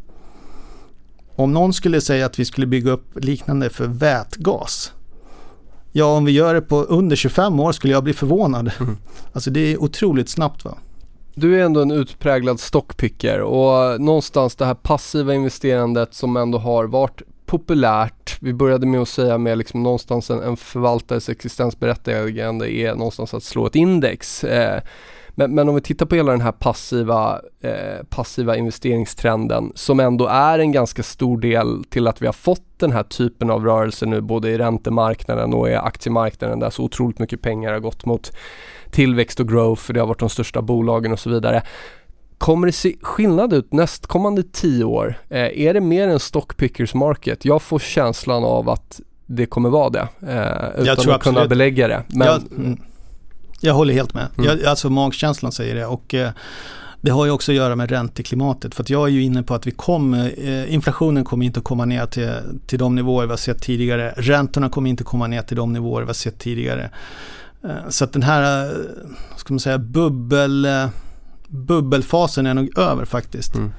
Om någon skulle säga att vi skulle bygga upp liknande för vätgas, ja, om vi gör det på under tjugofem år skulle jag bli förvånad. Mm. Alltså det är otroligt snabbt, va? Du är ändå en utpräglad stockpicker, och någonstans det här passiva investerandet som ändå har varit populärt. Vi började med att säga med liksom någonstans en, en förvaltares existensberättigande är någonstans att slå ett index. Eh, men, men om vi tittar på hela den här passiva, eh, passiva investeringstrenden som ändå är en ganska stor del till att vi har fått den här typen av rörelse nu, både i räntemarknaden och i aktiemarknaden, där så otroligt mycket pengar har gått mot tillväxt och growth, för det har varit de största bolagen och så vidare. Kommer det se skillnad ut nästkommande tio år? Eh, är det mer en stockpickers market? Jag får känslan av att det kommer vara det, eh, utan jag tror att kunna absolut. belägga det. Men, jag, jag håller helt med. Mm. Jag, alltså magkänslan säger det, och eh, det har ju också att göra med ränteklimatet, för att jag är ju inne på att vi kommer, eh, inflationen kommer inte att komma ner till, till de nivåer vi har sett tidigare. Räntorna kommer inte komma ner till de nivåer vi har sett tidigare. Så att den här, ska man säga, bubbel, bubbelfasen är nog över faktiskt. Mm.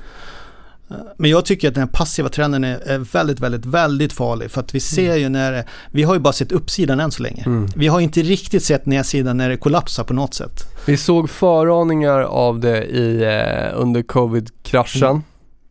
Men jag tycker att den här passiva trenden är, är väldigt, väldigt, väldigt farlig, för att vi ser mm. ju när, vi har ju bara sett uppsidan än så länge. Mm. Vi har inte riktigt sett nedsidan när det kollapsar på något sätt. Vi såg föraningar av det i, under covid-kraschen. Mm.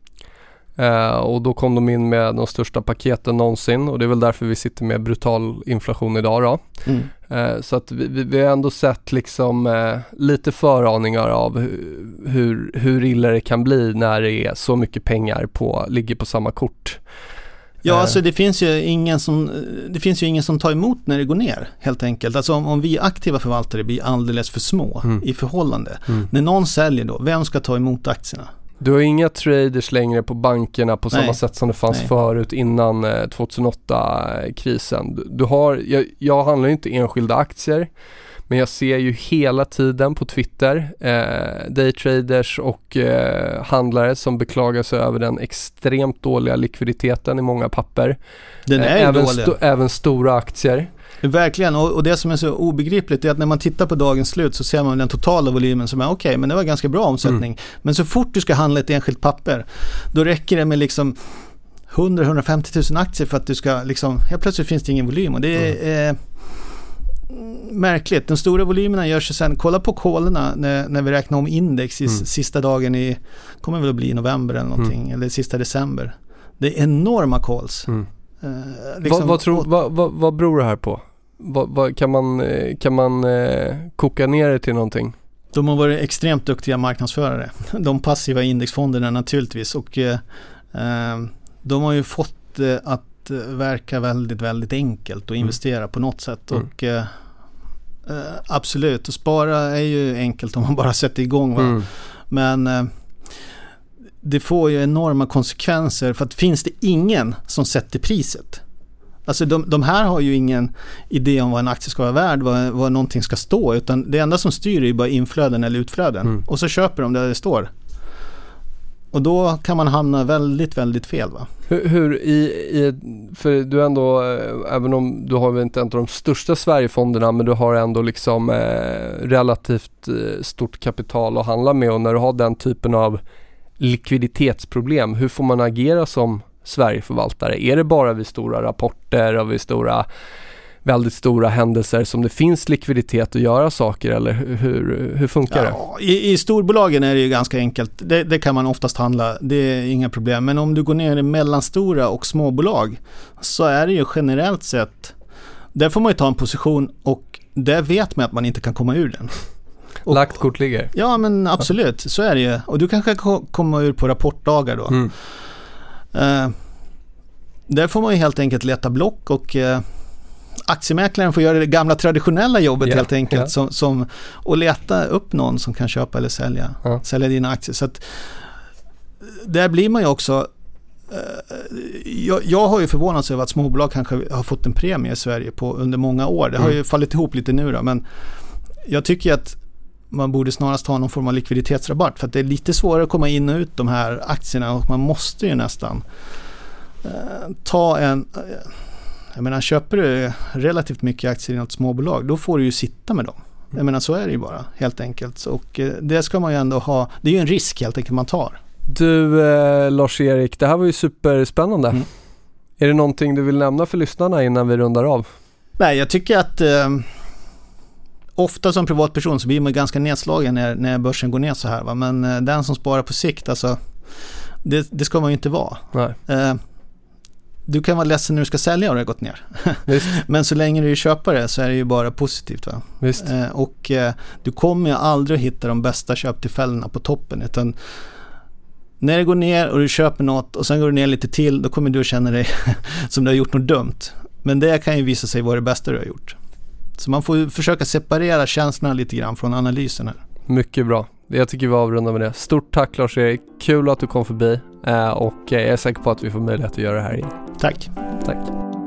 Uh, och då kom de in med de största paketen någonsin, och det är väl därför vi sitter med brutal inflation idag då. Mm. Uh, så att vi, vi, vi har ändå sett liksom uh, lite föraningar av hu- hur, hur illa det kan bli när det är så mycket pengar på, ligger på samma kort. Ja, uh. alltså det finns ju ingen som det finns ju ingen som tar emot när det går ner, helt enkelt. Alltså om, om vi aktiva förvaltare blir alldeles för små mm. i förhållande. Mm. När någon säljer då, vem ska ta emot aktierna? Du har inga traders längre på bankerna på samma Nej. sätt som det fanns Nej. förut innan eh, tjugohundraåtta-krisen. Du, du har, jag, jag handlar ju inte enskilda aktier, men jag ser ju hela tiden på Twitter eh, daytraders och eh, handlare som beklagar sig över den extremt dåliga likviditeten i många papper. Den är eh, även, dålig. sto- även stora aktier. Verkligen, och, och det som är så obegripligt är att när man tittar på dagens slut så ser man den totala volymen som är okej, okay, men det var ganska bra omsättning. Mm. Men så fort du ska handla ett enskilt papper, då räcker det med liksom hundra till hundrafemtio tusen aktier för att du ska liksom, helt plötsligt finns det ingen volym, och det är mm. eh, märkligt. De stora volymerna gör sig sen, kolla på kolerna när, när vi räknar om index i mm. sista dagen i, kommer väl att bli i november eller någonting, mm. eller sista december. Det är enorma calls. Mm. Eh, liksom, vad, vad, tror, vad, vad, vad beror det här på? Vad, vad, kan man, kan man eh, koka ner det till någonting? De har varit extremt duktiga marknadsförare. De passiva indexfonderna naturligtvis. Och eh, de har ju fått eh, att verka väldigt, väldigt enkelt och investera mm. på något sätt. Mm. Och eh, absolut, att spara är ju enkelt om man bara sätter igång. Va? Mm. Men eh, det får ju enorma konsekvenser, för att finns det ingen som sätter priset. Alltså de, de här har ju ingen idé om vad en aktie ska vara värd, vad, vad någonting ska stå, utan det enda som styr är ju bara inflöden eller utflöden. Mm. Och så köper de där det står. Och då kan man hamna väldigt, väldigt fel, va? Hur, hur i, i, för du ändå, även om du har väl inte en av de största Sverigefonderna, men du har ändå liksom eh, relativt eh, stort kapital att handla med, och när du har den typen av likviditetsproblem, hur får man agera som Sverigeförvaltare? Är det bara vid stora rapporter och vid stora, väldigt stora händelser som det finns likviditet att göra saker, eller hur, hur funkar ja, det? I, I storbolagen är det ju ganska enkelt. Det, det kan man oftast handla, det är inga problem. Men om du går ner i mellanstora och småbolag, så är det ju generellt sett, där får man ju ta en position och där vet man att man inte kan komma ur den. Och, lagt kort ligger. Ja, men absolut, så är det ju. Och du kanske kan komma ur på rapportdagar då. Mm. Uh, där får man ju helt enkelt leta block och uh, aktiemäklaren får göra det gamla traditionella jobbet yeah, helt enkelt yeah. som, som, och leta upp någon som kan köpa eller sälja, uh. sälja dina aktier. Så att där blir man ju också Jag, jag har ju förvånats över att småbolag kanske har fått en premie i Sverige på under många år. Det har mm. ju fallit ihop lite nu då, men jag tycker att man borde snarast ha någon form av likviditetsrabatt för att det är lite svårare att komma in och ut de här aktierna och man måste ju nästan eh, ta en eh, jag menar, köper du relativt mycket aktier i något småbolag, då får du ju sitta med dem. Jag menar, så är det ju bara, helt enkelt. Och eh, det ska man ju ändå ha, det är ju en risk helt enkelt man tar. Du eh, Lars-Erik, det här var ju superspännande. Mm. Är det någonting du vill nämna för lyssnarna innan vi rundar av? Nej, jag tycker att eh, ofta som privatperson så blir man ganska nedslagen när, när börsen går ner så här. Va? Men eh, den som sparar på sikt, alltså, det, det ska man ju inte vara. Nej. Eh, du kan vara ledsen när du ska sälja och det har gått ner. Men så länge du är köpare så är det ju bara positivt. Va? Visst. Eh, och eh, du kommer ju aldrig att hitta de bästa köptillfällena på toppen, utan när det går ner och du köper något och sen går du ner lite till, då kommer du att känna dig som du har gjort något dumt. Men det kan ju visa sig vara det bästa du har gjort. Så man får försöka separera känslorna lite grann från analysen här. Mycket bra. Jag tycker vi avrundar med det. Stort tack Lars-Erik. Kul att du kom förbi och jag är säker på att vi får möjlighet att göra det här igen. Tack. Tack.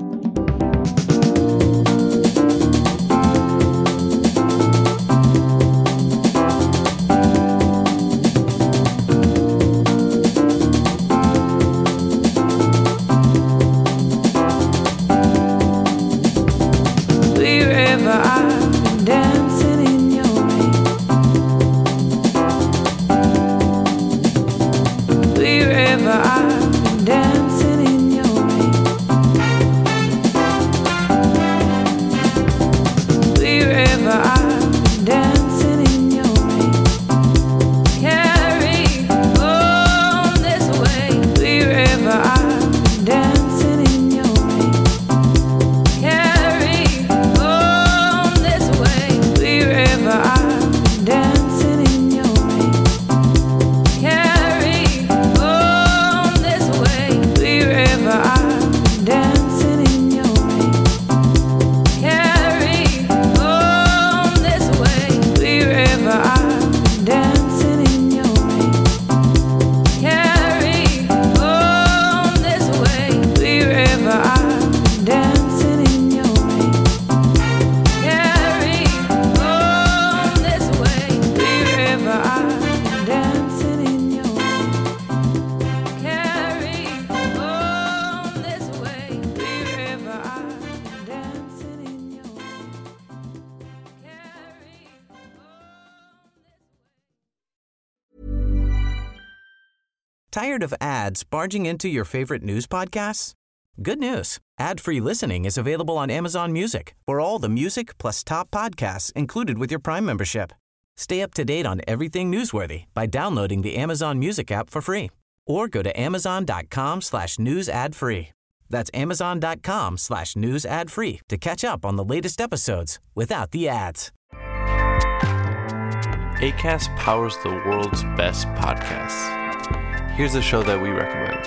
Tired of ads barging into your favorite news podcasts? Good news. Ad-free listening is available on Amazon Music for all the music plus top podcasts included with your Prime membership. Stay up to date on everything newsworthy by downloading the Amazon Music app for free or go to amazon.com slash news ad free. That's amazon.com slash news ad free to catch up on the latest episodes without the ads. Acast powers the world's best podcasts. Here's a show that we recommend.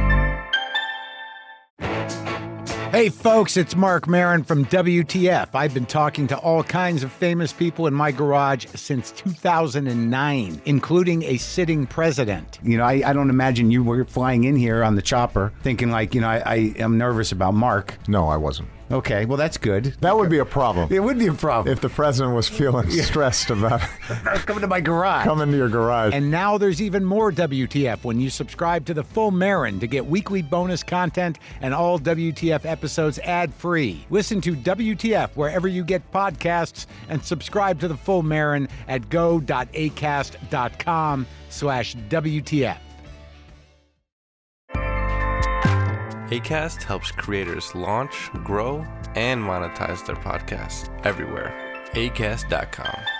Hey folks, it's Mark Maron from W T F. I've been talking to all kinds of famous people in my garage since two thousand nine, including a sitting president. You know, I, I don't imagine you were flying in here on the chopper thinking like, you know, I, I am nervous about Mark. No, I wasn't. Okay, well, that's good. That would be a problem. It would be a problem. If the president was feeling stressed about coming to my garage. Coming to your garage. And now there's even more W T F when you subscribe to the Full Marin to get weekly bonus content and all W T F episodes ad-free. Listen to W T F wherever you get podcasts and subscribe to the Full Marin at go.acast.com slash WTF. Acast helps creators launch, grow, and monetize their podcasts everywhere. acast dot com.